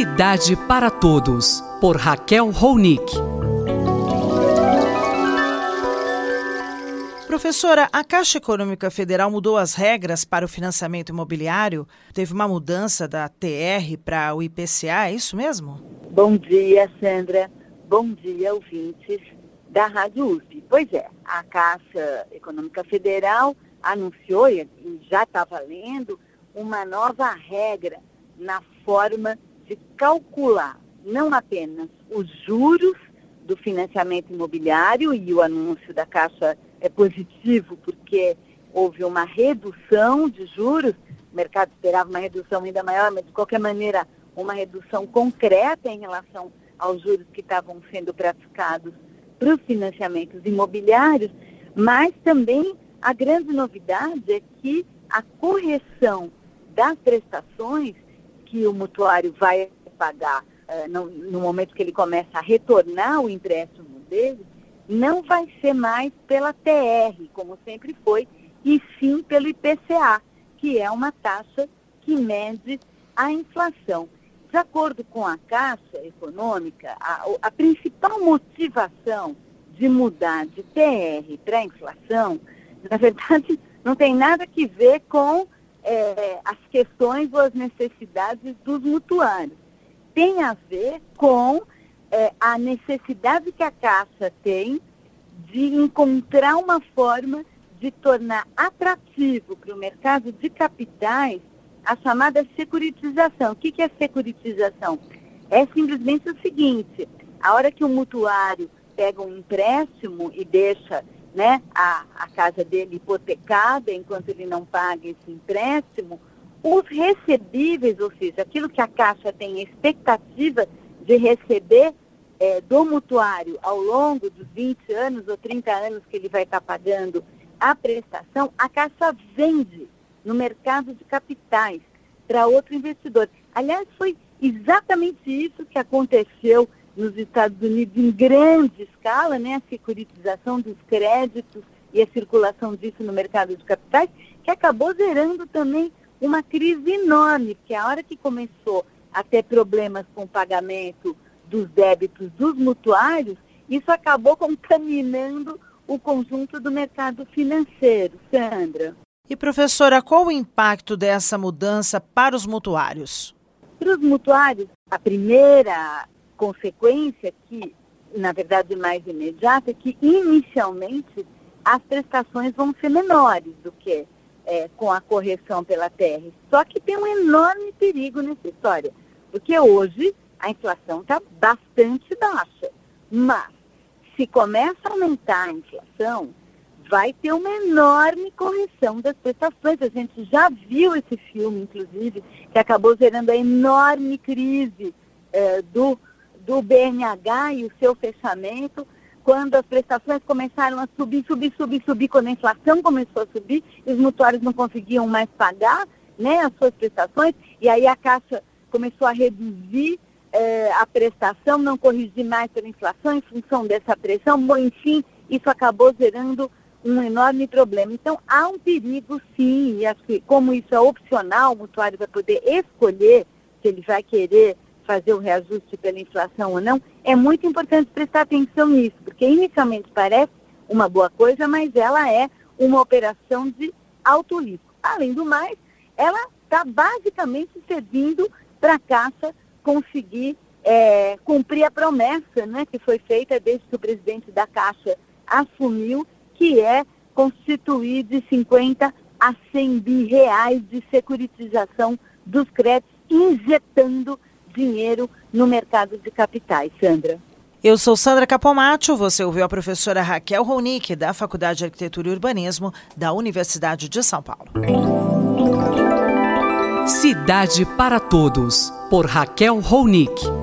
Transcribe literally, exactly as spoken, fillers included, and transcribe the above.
Cidade para Todos, por Raquel Ronick. Professora, a Caixa Econômica Federal mudou as regras para o financiamento imobiliário? Teve uma mudança da T R para o I P C A, é isso mesmo? Bom dia, Sandra. Bom dia, ouvintes da Rádio U S P. Pois é, a Caixa Econômica Federal anunciou, e já está valendo, uma nova regra na forma de calcular não apenas os juros do financiamento imobiliário, e o anúncio da Caixa é positivo porque houve uma redução de juros, o mercado esperava uma redução ainda maior, mas de qualquer maneira uma redução concreta em relação aos juros que estavam sendo praticados para os financiamentos imobiliários, mas também a grande novidade é que a correção das prestações que o mutuário vai pagar uh, no, no momento que ele começa a retornar o empréstimo dele, não vai ser mais pela T R, como sempre foi, e sim pelo I P C A, que é uma taxa que mede a inflação. De acordo com a Caixa Econômica, a, a principal motivação de mudar de T R para inflação, na verdade, não tem nada que ver com é, as questões ou as necessidades dos mutuários. Tem a ver com é, a necessidade que a Caixa tem de encontrar uma forma de tornar atrativo para o mercado de capitais a chamada securitização. O que, que é securitização? É simplesmente o seguinte: a hora que o mutuário pega um empréstimo e deixa, né, a, a casa dele hipotecada enquanto ele não paga esse empréstimo, os recebíveis, ou seja, aquilo que a Caixa tem expectativa de receber é, do mutuário ao longo dos vinte anos ou trinta anos que ele vai estar pagando a prestação, a Caixa vende no mercado de capitais para outro investidor. Aliás, foi exatamente isso que aconteceu nos Estados Unidos em grande escala, né, a securitização dos créditos e a circulação disso no mercado de capitais, que acabou gerando também uma crise enorme, porque a hora que começou a ter problemas com o pagamento dos débitos dos mutuários, isso acabou contaminando o conjunto do mercado financeiro. Sandra. E, professora, qual o impacto dessa mudança para os mutuários? Para os mutuários, a primeira consequência, que na verdade mais imediata, é que inicialmente as prestações vão ser menores do que é, com a correção pela T R. Só que tem um enorme perigo nessa história, porque hoje a inflação está bastante baixa, mas se começa a aumentar a inflação, vai ter uma enorme correção das prestações. A gente já viu esse filme, inclusive, que acabou gerando a enorme crise eh, do, do B N H e o seu fechamento, quando as prestações começaram a subir, subir, subir, subir, quando a inflação começou a subir, e os mutuários não conseguiam mais pagar, né, as suas prestações, e aí a Caixa começou a reduzir eh, a prestação, não corrigir mais pela inflação em função dessa pressão. Bom, enfim, isso acabou gerando um enorme problema. Então, há um perigo, sim, e acho que como isso é opcional, o mutuário vai poder escolher se ele vai querer fazer o reajuste pela inflação ou não, é muito importante prestar atenção nisso, porque inicialmente parece uma boa coisa, mas ela é uma operação de alto risco. Além do mais, ela está basicamente servindo para a Caixa conseguir é, cumprir a promessa, né, que foi feita desde que o presidente da Caixa assumiu, que é constituir de cinquenta a cem bi reais de securitização dos créditos, injetando dinheiro no mercado de capitais. Sandra. Eu sou Sandra Capomatto, você ouviu a professora Raquel Ronick, da Faculdade de Arquitetura e Urbanismo da Universidade de São Paulo. Cidade para Todos, por Raquel Ronick.